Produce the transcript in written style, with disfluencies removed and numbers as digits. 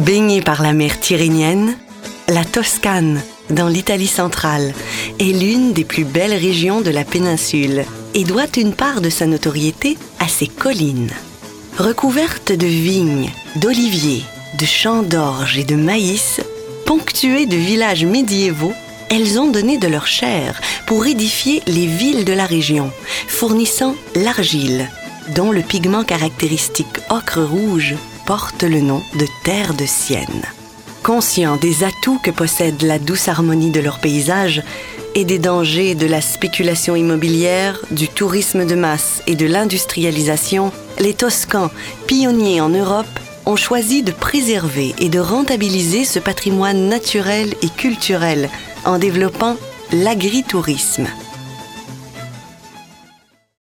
Baignée par la mer Tyrrhénienne, la Toscane, dans l'Italie centrale, est l'une des plus belles régions de la péninsule et doit une part de sa notoriété à ses collines. Recouvertes de vignes, d'oliviers, de champs d'orge et de maïs, ponctuées de villages médiévaux, elles ont donné de leur chair pour édifier les villes de la région, fournissant l'argile, dont le pigment caractéristique ocre rouge porte le nom de terre de Sienne. Conscients des atouts que possède la douce harmonie de leur paysage et des dangers de la spéculation immobilière, du tourisme de masse et de l'industrialisation, les Toscans, pionniers en Europe, ont choisi de préserver et de rentabiliser ce patrimoine naturel et culturel en développant l'agritourisme.